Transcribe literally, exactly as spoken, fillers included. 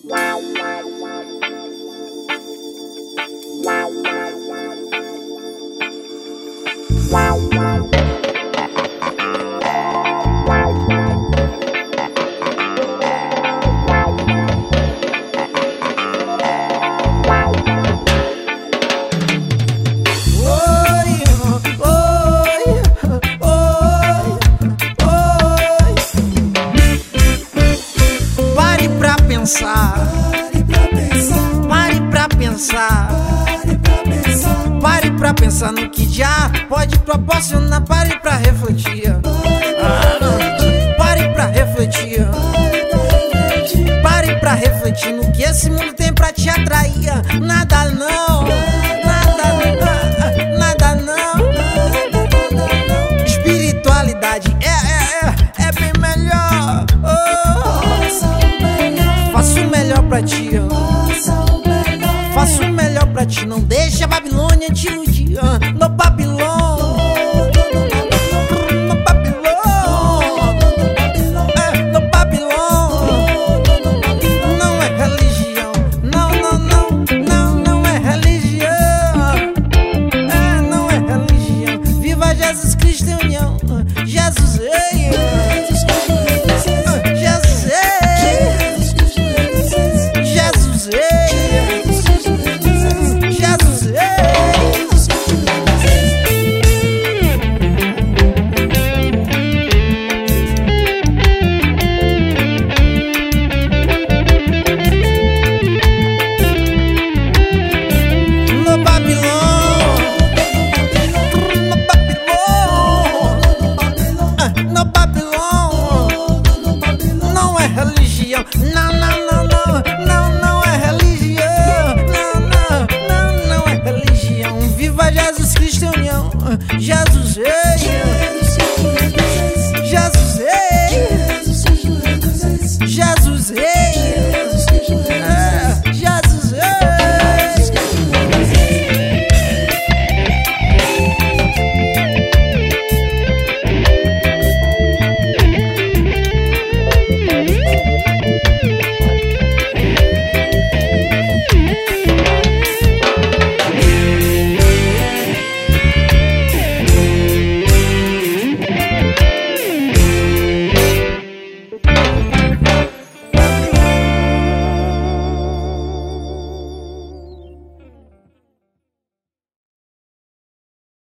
Pare pra pensar, pare pra pensar no que já pode proporcionar. Pare pra refletir, pare pra refletir, pare pra refletir no que esse mundo tem pra te atrair. Nada não, nada não, nada não. Espiritualidade é, é, é, é bem melhor. Faço o melhor pra ti, faço o melhor pra ti. Não deixa a Babilônia te iludir. No Babilônia, no Babilônia, é, no Babilônia. Não é religião, não, não, não, não, não é religião. É, não é religião. Viva Jesus Cristo em união. Jesus, ei, Jesus, ei, Jesus, ei, Jesus, ei. No Babilônia, no Babilônia, no Babilônia. Não é religião, não, não, não, não, não, não é religião, não, não, não, não é religião. Viva Jesus Cristo em união. Jesus, ei, Jesus, ei, Jesus, ei.